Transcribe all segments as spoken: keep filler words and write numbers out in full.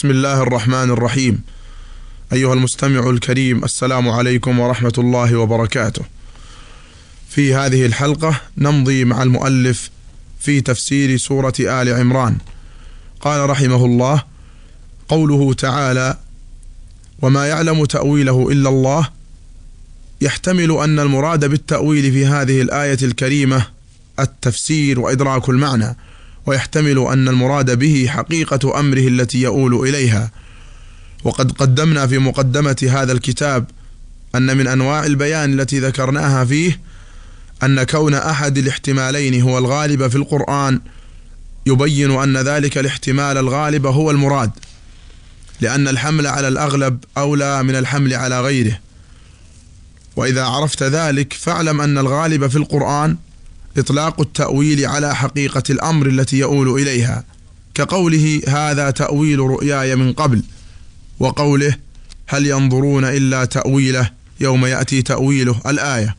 بسم الله الرحمن الرحيم. أيها المستمع الكريم، السلام عليكم ورحمة الله وبركاته. في هذه الحلقة نمضي مع المؤلف في تفسير سورة آل عمران. قال رحمه الله: قوله تعالى: وما يعلم تأويله إلا الله، يحتمل أن المراد بالتأويل في هذه الآية الكريمة التفسير وإدراك المعنى، ويحتمل أن المراد به حقيقة أمره التي يؤول إليها. وقد قدمنا في مقدمة هذا الكتاب أن من أنواع البيان التي ذكرناها فيه أن كون أحد الاحتمالين هو الغالب في القرآن يبين أن ذلك الاحتمال الغالب هو المراد، لأن الحمل على الأغلب أولى من الحمل على غيره. وإذا عرفت ذلك فاعلم أن الغالب في القرآن إطلاق التأويل على حقيقة الأمر التي يؤول إليها، كقوله: هذا تأويل رؤياي من قبل، وقوله: هل ينظرون إلا تأويله يوم يأتي تأويله الآية،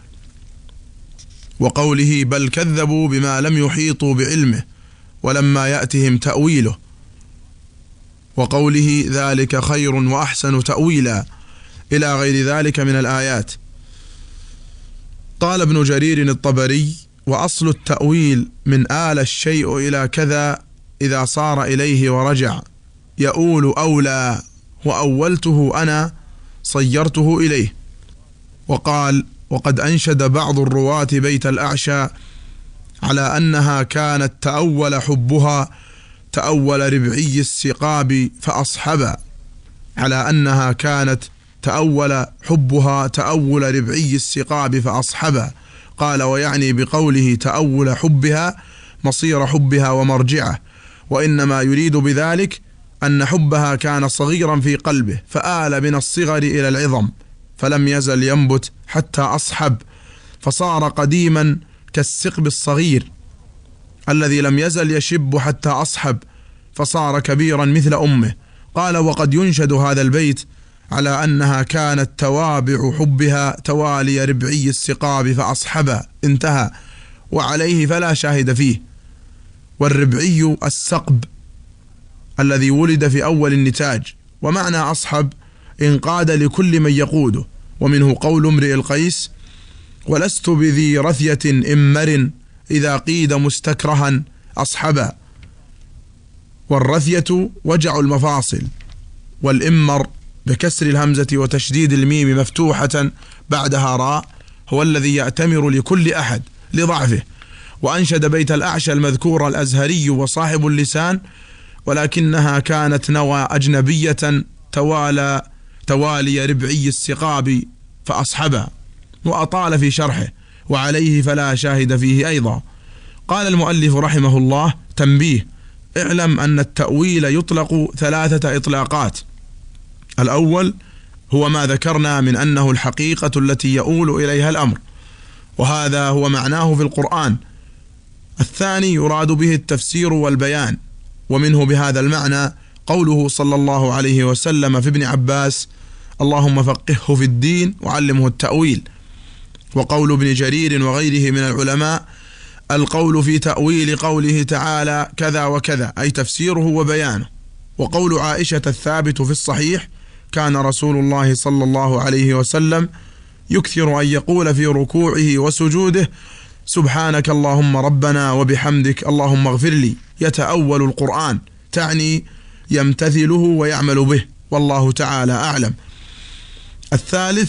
وقوله: بل كذبوا بما لم يحيطوا بعلمه ولما يأتهم تأويله، وقوله: ذلك خير وأحسن تأويلا، إلى غير ذلك من الآيات. قال ابن جرير الطبري: وأصل التأويل من آل الشيء إلى كذا إذا صار إليه ورجع، يؤول أولى، وأولته أنا صيرته إليه. وقال: وقد أنشد بعض الرواة بيت الأعشى على أنها كانت تأول حبها تأول ربعي السقاب فأصحبا، على أنها كانت تأول حبها تأول ربعي السقاب فأصحبا. قال: ويعني بقوله تأول حبها مصير حبها ومرجعه، وإنما يريد بذلك أن حبها كان صغيرا في قلبه فآل من الصغر إلى العظم، فلم يزل ينبت حتى أصحب، فصار قديما كالسقب الصغير الذي لم يزل يشب حتى أصحب، فصار كبيرا مثل أمه. قال: وقد ينشد هذا البيت على أنها كانت توابع حبها توالي ربعي السقاب فأصحبا، انتهى، وعليه فلا شاهد فيه. والربعي السقب الذي ولد في أول النتاج، ومعنى أصحب انقاد لكل من يقوده. ومنه قول امرئ القيس: ولست بذي رثية إمر إذا قيد مستكرها أصحبا. والرثية وجع المفاصل، والإمر بكسر الهمزة وتشديد الميم مفتوحة بعدها راء هو الذي يأتمر لكل أحد لضعفه. وأنشد بيت الأعشى المذكور الأزهري وصاحب اللسان: ولكنها كانت نوى أجنبية توالى توالي ربعي السقاب فأصحبا، وأطال في شرحه، وعليه فلا شاهد فيه أيضا. قال المؤلف رحمه الله: تنبيه: اعلم أن التأويل يطلق ثلاثة إطلاقات. الأول هو ما ذكرنا من أنه الحقيقة التي يؤول إليها الأمر، وهذا هو معناه في القرآن. الثاني يراد به التفسير والبيان، ومنه بهذا المعنى قوله صلى الله عليه وسلم في ابن عباس: اللهم فقهه في الدين وعلمه التأويل. وقول ابن جرير وغيره من العلماء: القول في تأويل قوله تعالى كذا وكذا، أي تفسيره وبيانه. وقول عائشة الثابت في الصحيح: كان رسول الله صلى الله عليه وسلم يكثر أن يقول في ركوعه وسجوده: سبحانك اللهم ربنا وبحمدك اللهم اغفر لي، يتأول القرآن، تعني يمتثله ويعمل به، والله تعالى أعلم. الثالث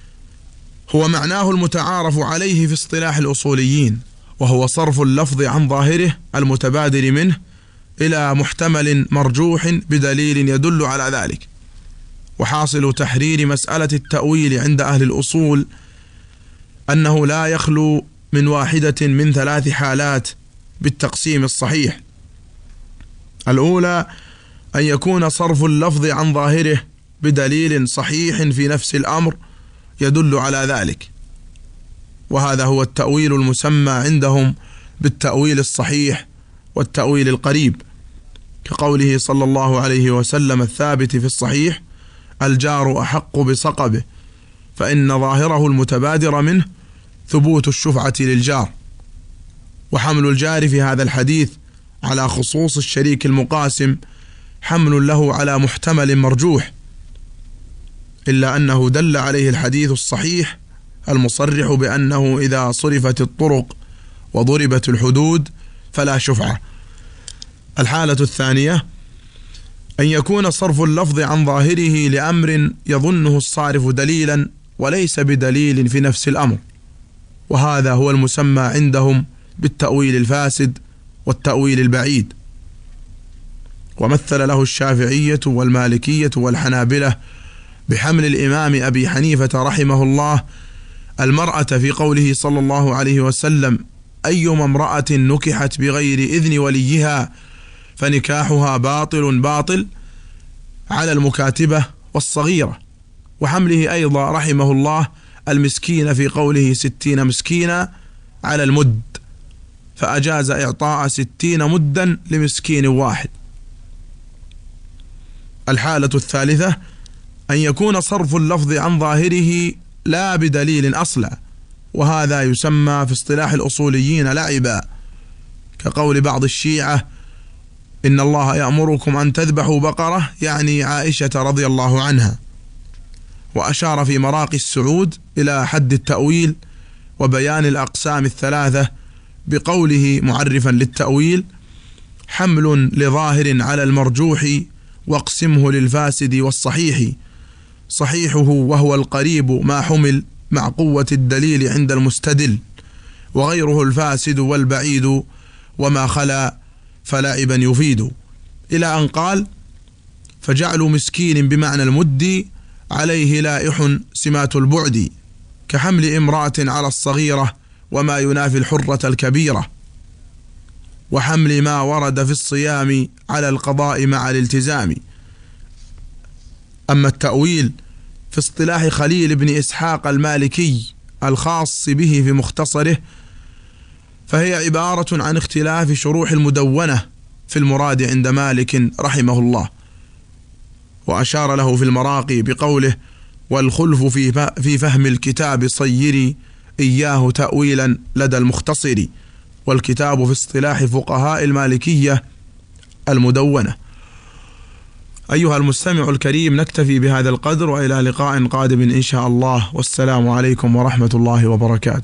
هو معناه المتعارف عليه في اصطلاح الأصوليين، وهو صرف اللفظ عن ظاهره المتبادر منه إلى محتمل مرجوح بدليل يدل على ذلك. وحاصل تحرير مسألة التأويل عند أهل الأصول أنه لا يخلو من واحدة من ثلاث حالات بالتقسيم الصحيح. الأولى أن يكون صرف اللفظ عن ظاهره بدليل صحيح في نفس الأمر يدل على ذلك، وهذا هو التأويل المسمى عندهم بالتأويل الصحيح والتأويل القريب، كقوله صلى الله عليه وسلم الثابت في الصحيح: الجار أحق بصقبه، فإن ظاهره المتبادر منه ثبوت الشفعة للجار. وحمل الجار في هذا الحديث على خصوص الشريك المقاسم حمل له على محتمل مرجوح، إلا أنه دل عليه الحديث الصحيح المصرح بأنه إذا صرفت الطرق وضربت الحدود فلا شفعة. الحالة الثانية أن يكون صرف اللفظ عن ظاهره لأمر يظنه الصارف دليلا وليس بدليل في نفس الأمر، وهذا هو المسمى عندهم بالتأويل الفاسد والتأويل البعيد. ومثل له الشافعية والمالكية والحنابلة بحمل الإمام أبي حنيفة رحمه الله المرأة في قوله صلى الله عليه وسلم: أيما امرأة نكحت بغير إذن وليها فنكاحها باطل باطل، على المكاتبة والصغيرة. وحمله أيضا رحمه الله المسكين في قوله ستين مسكينا على المد، فأجاز إعطاء ستين مدا لمسكين واحد. الحالة الثالثة أن يكون صرف اللفظ عن ظاهره لا بدليل أصلا، وهذا يسمى في اصطلاح الأصوليين لعبا، كقول بعض الشيعة: إن الله يأمركم أن تذبحوا بقرة، يعني عائشة رضي الله عنها. وأشار في مراقي السعود إلى حد التأويل وبيان الأقسام الثلاثة بقوله معرفا للتأويل: حمل لظاهر على المرجوح واقسمه للفاسد والصحيح، صحيحه وهو القريب ما حمل مع قوة الدليل عند المستدل، وغيره الفاسد والبعيد وما خلا فلاعبا يفيد، إلى أن قال: فجعل مسكين بمعنى المد عليه لائح سمات البعد، كحمل امرأة على الصغيرة وما ينافي الحرة الكبيرة، وحمل ما ورد في الصيام على القضاء مع الالتزام. أما التأويل في اصطلاح خليل بن إسحاق المالكي الخاص به في مختصره، فهي عبارة عن اختلاف شروح المدونة في المراد عند مالك رحمه الله. وأشار له في المراقي بقوله: والخلف في فهم الكتاب صيري إياه تأويلا لدى المختصر، والكتاب في اصطلاح فقهاء المالكية المدونة. أيها المستمع الكريم، نكتفي بهذا القدر، وإلى لقاء قادم إن شاء الله، والسلام عليكم ورحمة الله وبركاته.